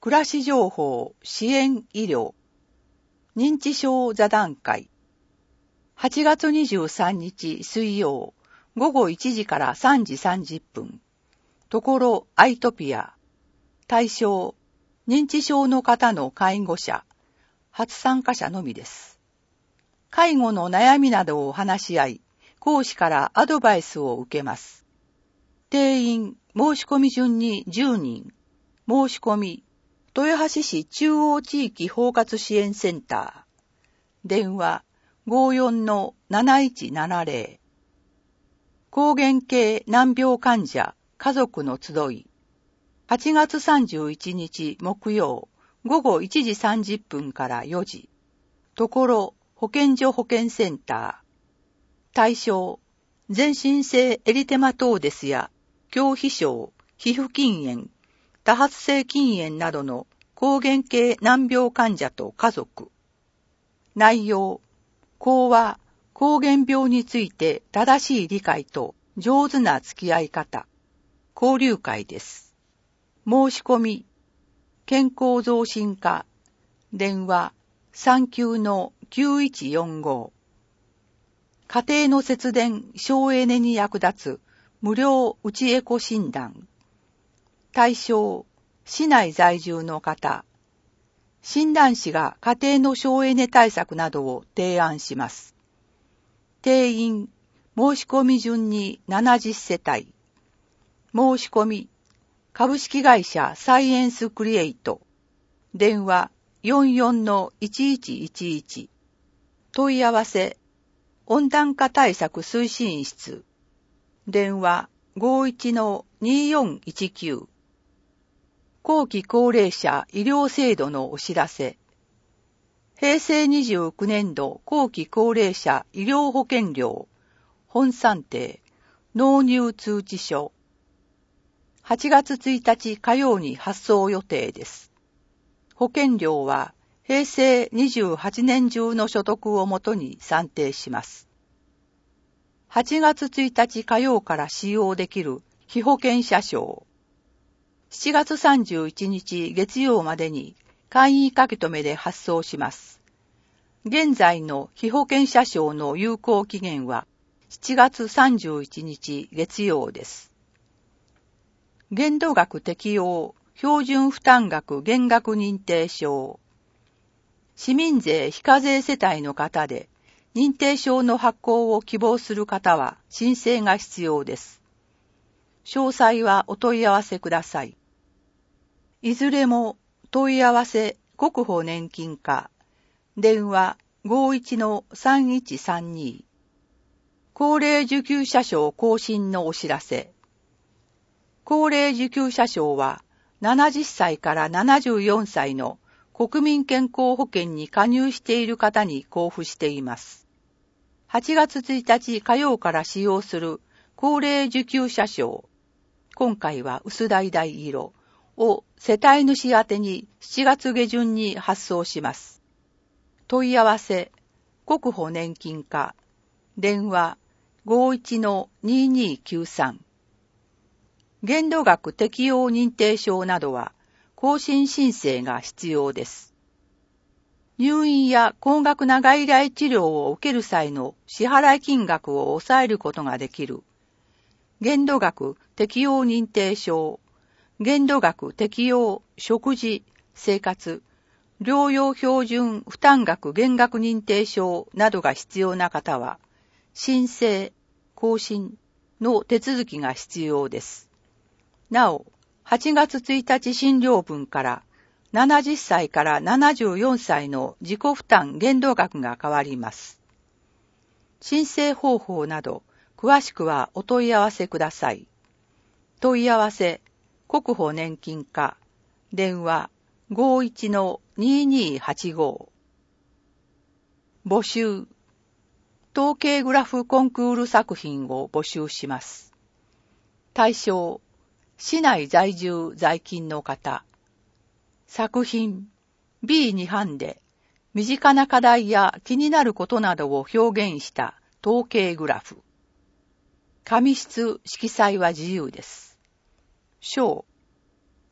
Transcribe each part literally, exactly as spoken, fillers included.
暮らし情報支援医療認知症座談会はちがつにじゅうさんにち水曜午後いちじからさんじさんじゅっぷんところアイトピア対象認知症の方の介護者初参加者のみです。介護の悩みなどを話し合い講師からアドバイスを受けます。定員申し込み順にじゅうにん申し込み豊橋市中央地域包括支援センター電話 ごーよんのなないちななぜろ 抗原系難病患者家族の集いはちがつさんじゅういちにち木曜午後いちじさんじゅっぷんからよじところ保健所保健センター対象全身性エリテマトーデスや胸皮症皮膚筋炎多発性筋炎などの抗原系難病患者と家族。内容、講話、膠原病について正しい理解と上手な付き合い方。交流会です。申し込み、健康増進課、電話 さんきゅうのきゅういちよんご。家庭の節電、省エネに役立つ無料内エコ診断。対象、市内在住の方。診断士が家庭の省エネ対策などを提案します。定員、申し込み順にななじゅっせたい。申し込み、株式会社サイエンスクリエイト。電話 よんよんのいちいちいちいち。問い合わせ、温暖化対策推進室。電話 ごーいちのによんいちきゅう。後期高齢者医療制度のお知らせ。へいせいにじゅうきゅうねんど後期高齢者医療保険料本算定納入通知書。はちがつついたち火曜に発送予定です。保険料はへいせいにじゅうはちねん中の所得をもとに算定します。はちがつついたち火曜から使用できる被保険者証。しちがつさんじゅういちにち月曜までに簡易書き留めで発送します。現在の被保険者証の有効期限はしちがつさんじゅういちにち月曜です。限度額適用標準負担額減額認定証。市民税非課税世帯の方で認定証の発行を希望する方は申請が必要です。詳細はお問い合わせください。いずれも問い合わせ国保年金課電話 ごーいちのさんいちさんに。高齢受給者証更新のお知らせ。高齢受給者証はななじゅっさいからななじゅうよんさいの国民健康保険に加入している方に交付しています。はちがつついたち火曜から使用する高齢受給者証。今回は薄橙色を世帯主宛てにしちがつげじゅんに発送します。問い合わせ、国保年金課、電話 ごーいちのににきゅうさん。限度額適用認定証などは更新申請が必要です。入院や高額な外来治療を受ける際の支払い金額を抑えることができる。限度額適用認定証、限度額適用食事、生活、療養標準負担額減額認定証などが必要な方は、申請、更新の手続きが必要です。なお、はちがつついたち診療分からななじゅっさいからななじゅうよんさいの自己負担限度額が変わります。申請方法など、詳しくはお問い合わせください。問い合わせ、国保年金課、電話 ごーいちのににはちご。募集、統計グラフコンクール作品を募集します。対象、市内在住在勤の方。作品、ビーに 版で、身近な課題や気になることなどを表現した統計グラフ。紙質、色彩は自由です。章、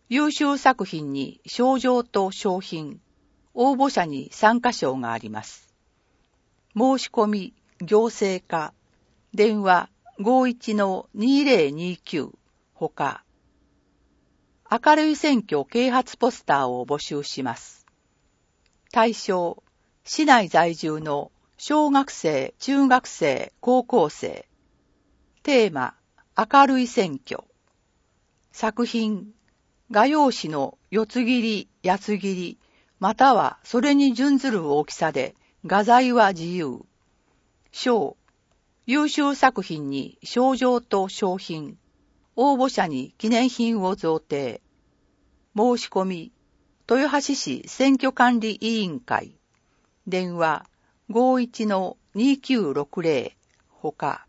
優秀作品に賞状と賞品、応募者に参加賞があります。申し込み、行政課、電話 ごーいちのにーぜろにーきゅう ほか、明るい選挙啓発ポスターを募集します。対象、市内在住の小学生、中学生、高校生。テーマ、明るい選挙。作品、画用紙の四つ切り、八つ切り、またはそれに準ずる大きさで、画材は自由。賞、優秀作品に賞状と賞品、応募者に記念品を贈呈。申し込み、豊橋市選挙管理委員会。電話 ごーいちのにーきゅうろくぜろ ほか。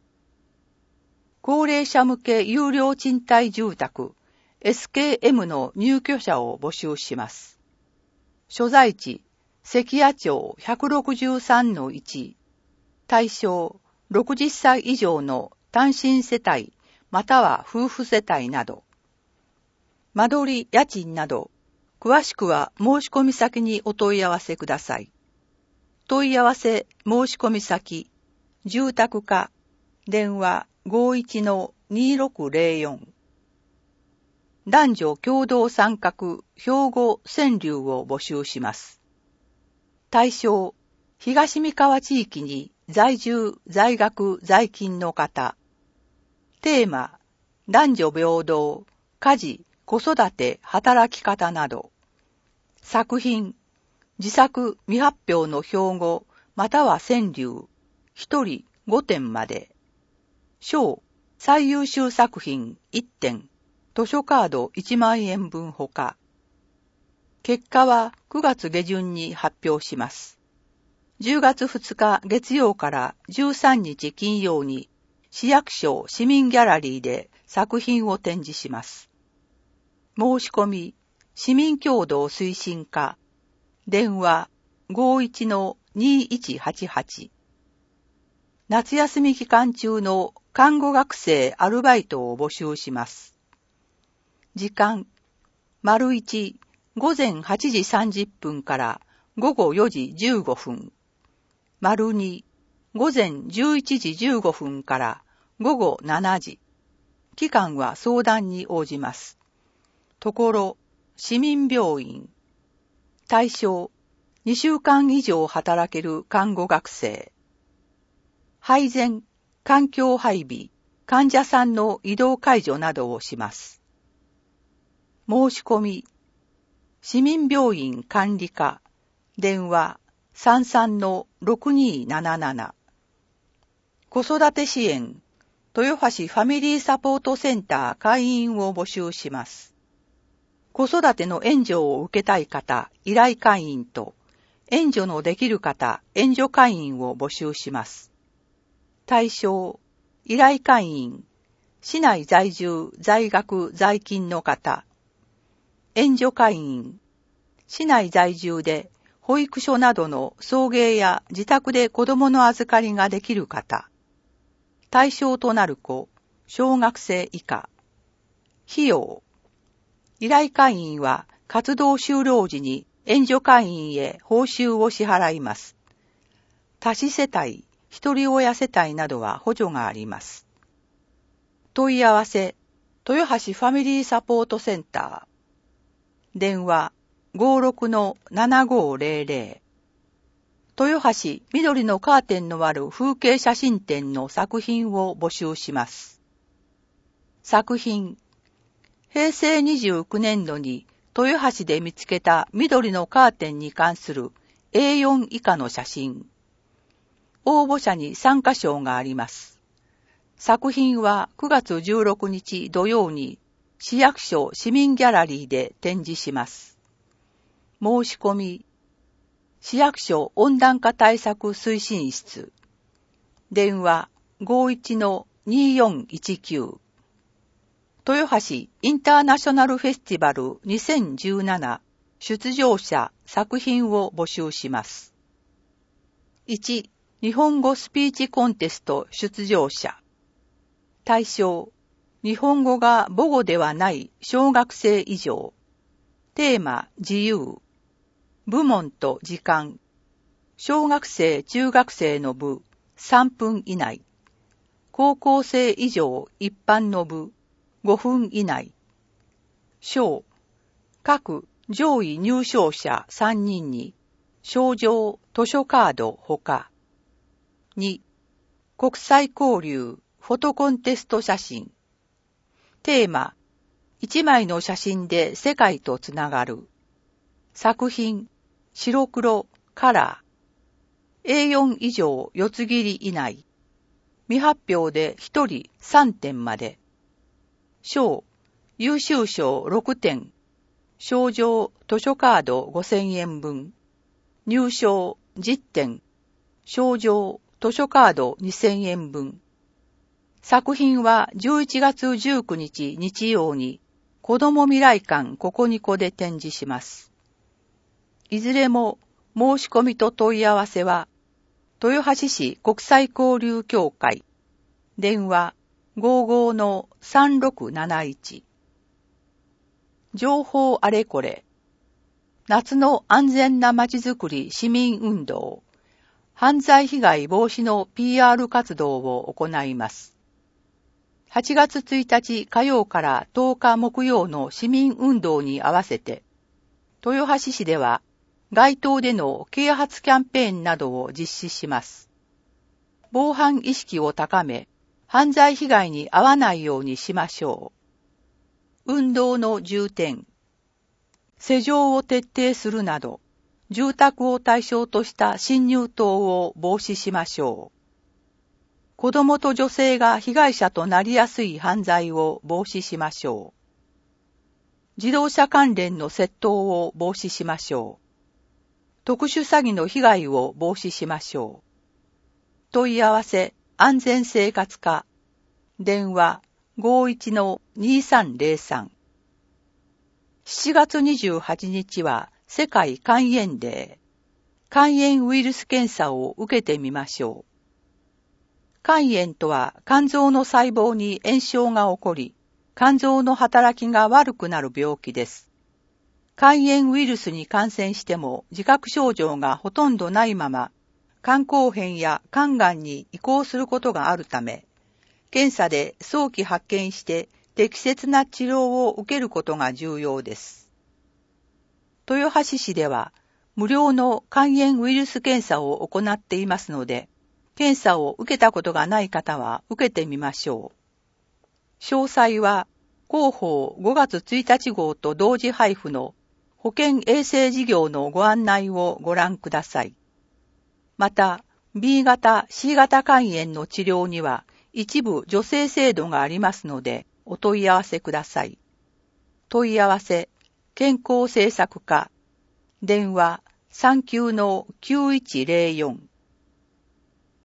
高齢者向け有料賃貸住宅 エスケーエム の入居者を募集します。所在地、関谷町 ひゃくろくじゅうさんのいち。対象、ろくじゅっさい以上の単身世帯または夫婦世帯など。間取り、家賃など、詳しくは申し込み先にお問い合わせください。問い合わせ申し込み先、住宅課、電話 ごーいちのにーろくぜろよん。男女共同参画兵庫川柳を募集します。対象、東三河地域に在住、在学、在勤の方。テーマ、男女平等、家事、子育て、働き方など。作品、自作未発表の標語、または川柳、一人ごてんまで。賞、最優秀作品いってん、図書カードいちまんえんぶんほか。結果はくがつ下旬に発表します。じゅうがつふつか月曜からじゅうさんにち金曜に市役所市民ギャラリーで作品を展示します。申し込み、市民協同推進課、電話 ごーいちのにーいちはちはち。夏休み期間中の看護学生アルバイトを募集します。時間、丸いち、午前はちじさんじゅっぷんから午後よじじゅうごふん。丸に、午前じゅういちじじゅうごふんから午後しちじ。期間は相談に応じます。ところ、市民病院。対象、にしゅうかん以上働ける看護学生。配膳、環境配備、患者さんの移動介助などをします。申し込み、市民病院管理課、電話 さんさんのろくにーなななな。子育て支援、豊橋ファミリーサポートセンター会員を募集します。子育ての援助を受けたい方、依頼会員と、援助のできる方、援助会員を募集します。対象、依頼会員、市内在住、在学、在勤の方。援助会員、市内在住で保育所などの送迎や自宅で子供の預かりができる方。対象となる子、小学生以下。費用。依頼会員は活動終了時に援助会員へ報酬を支払います。多子世帯、一人親世帯などは補助があります。問い合わせ、豊橋ファミリーサポートセンター。電話 ごーろくのななごーぜろぜろ。豊橋緑のカーテンのある風景写真展の作品を募集します。作品、へいせいにじゅうきゅうねんどに豊橋で見つけた緑のカーテンに関する エーよん 以下の写真。応募者に参加賞があります。作品はくがつじゅうろくにち土曜に市役所市民ギャラリーで展示します。申し込み、市役所温暖化対策推進室。電話 ごーいちのにーよんいちきゅう。豊橋インターナショナルフェスティバルにせんじゅうなな出場者作品を募集します。いち、日本語スピーチコンテスト出場者。対象、 日本語が母語ではない小学生以上。テーマ、自由。部門と時間。小学生、中学生の部、さんぷん以内。高校生以上、一般の部、ごふん以内。賞。各上位入賞者さんにんに、賞状、図書カードほか。に、国際交流、フォトコンテスト写真。テーマ、一枚の写真で世界とつながる。作品、白黒、カラー。エーよん 以上、四つ切り以内。未発表でひとりさんてんまで。賞、優秀賞ろくてん。賞状、図書カードごせんえんぶん。入賞じってん。賞状、図書カードにせんえんぶん。作品はじゅういちがつじゅうくにち日曜に子ども未来館ここにこで展示します。いずれも申し込みと問い合わせは豊橋市国際交流協会電話 ごじゅうごのさんろくなないち。情報あれこれ。夏の安全なまちづくり市民運動。犯罪被害防止の ピーアール 活動を行います。はちがつついたち火曜からとおか木曜の市民運動に合わせて、豊橋市では街頭での啓発キャンペーンなどを実施します。防犯意識を高め、犯罪被害に遭わないようにしましょう。運動の重点。施錠を徹底するなど、住宅を対象とした侵入等を防止しましょう。子供と女性が被害者となりやすい犯罪を防止しましょう。自動車関連の窃盗を防止しましょう。特殊詐欺の被害を防止しましょう。問い合わせ、安全生活課。電話 ごじゅういちのにさんぜろさん。しちがつにじゅうはちにちは世界肝炎デー。肝炎ウイルス検査を受けてみましょう。肝炎とは肝臓の細胞に炎症が起こり、肝臓の働きが悪くなる病気です。肝炎ウイルスに感染しても自覚症状がほとんどないまま、肝硬変や肝がんに移行することがあるため、検査で早期発見して適切な治療を受けることが重要です。豊橋市では無料の肝炎ウイルス検査を行っていますので、検査を受けたことがない方は受けてみましょう。詳細は広報ごがつついたち号と同時配布の保健衛生事業のご案内をご覧ください。また、ビー 型、シー 型肝炎の治療には一部助成制度がありますのでお問い合わせください。問い合わせ、健康政策課、電話 さんきゅうのきゅういちぜろよん。